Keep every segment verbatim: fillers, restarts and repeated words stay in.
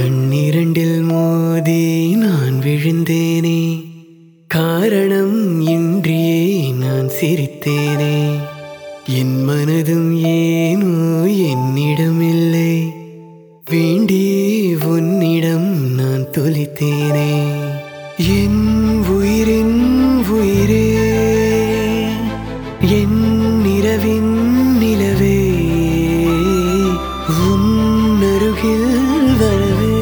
கண்ணிரண்டில் மோதி நான் விழுந்தேனே, காரணம் இன்றியே நான் சிரித்தேனே. என் மனதும் ஏனோ என்னிடமில்லை, வேண்டியே உன்னிடம் நான் தொலைத்தேனே. என் உயிரின் உயிரே, என் நிலவின் நிலவே, உன்னருகில் வரவே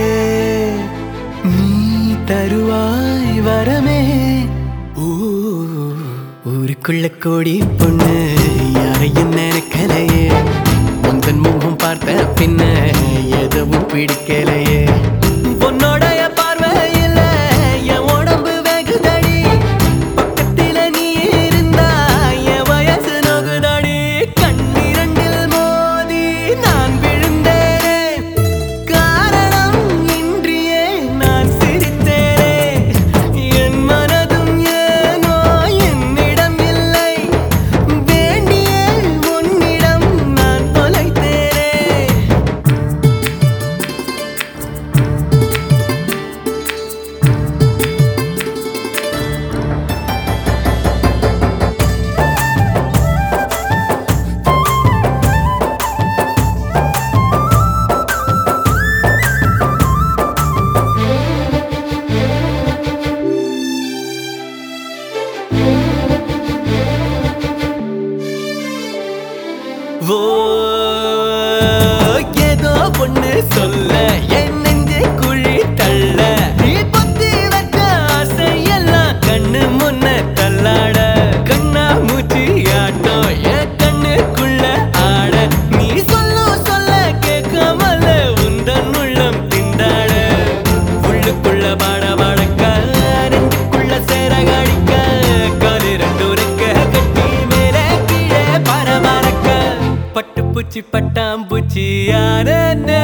நீ தருவாய் வரமே. ஓ, ஊருக்குள்ள கோடி பொண்ணு யாரையும் நினைக்கலையே, உந்தன் முகம் பார்த்த பின்ன எதுவும் பிடிக்கலையே. பொன்னோடைய பார்வையில் என் உடம்பு வெகுதடி, பக்கத்தில் நீ இருந்தா என் வயசு நோகுதடி. கண்ணிரண்டில் மோதி நான் விழுந்தேனே, காரணம் இன்றியே நான் சிரித்தேனே. என் மனதும் ஏனோ என்னிடம் இல்லை, வேண்டியே உன்னிடம் நான் தொலைத்தேனே. ஓ, ஏதோ பொண்ணு சொல்ல என் நெஞ்சை குழி தள்ள, நீ பொத்தி வச்ச ஆசையெல்லாம் கண்ணு முன்ன தள்ளாட. கண்ணா மூச்சி ஆட்டம் என் கண்ணுக்குள்ள ஆட, நீ சொல்ல சொல்ல கேட்காமல உந்தன் உள்ளம் திண்டாட. உள்ளுக்குள்ள பாட பாடக்க நெஞ்சுக்குள்ள சேர காடிக்க, காலு ரெண்டு ரெக்க கட்டி மேலே கீழே பரபரக்க. பட்டுப்பூச்சி பட்டாம்பூச்சி யாரே.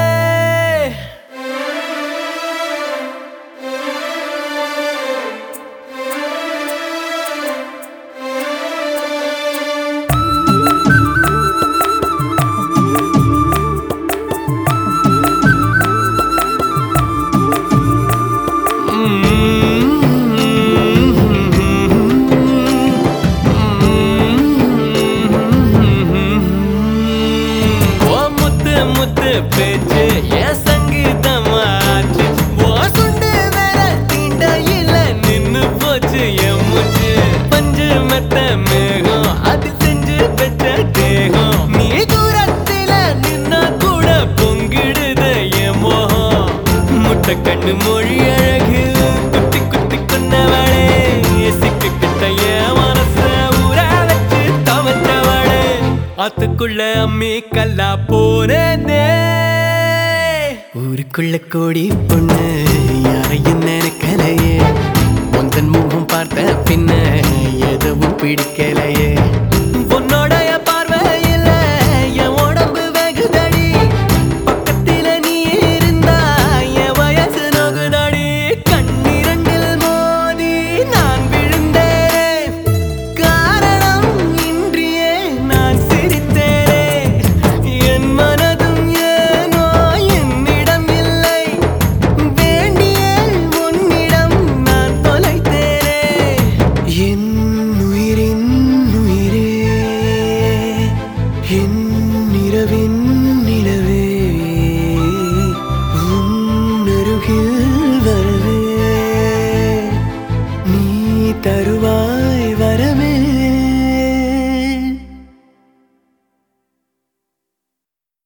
முத்து பேச்சு என் சங்கீதமாச்சு, ஓ சுண்டு வேற தீண்ட இல்ல நின்னு போச்சு என் மூச்சு. பஞ்சு மெத்த மேகம் அது செஞ்சு பெற்ற தேகம், நீ தூரத்தில நின்னா கூட பொங்கிடுது என் மோகம். முட்டை கண்ணு மொழி அழகு குத்தி குத்தி கொண்டவளே, சிக்கு கிட்ட என் மனச ஊற வச்சு தவற்றவளே. அதுக்குள்ள அம்மி கல்லா போனே. ஊருக்குள்ள கோடி பொண்ணு யாரையும் நினைக்கலையே, உந்தன் முகம் பார்த்த பின்ன எதுவும் பிடிக்கலையே.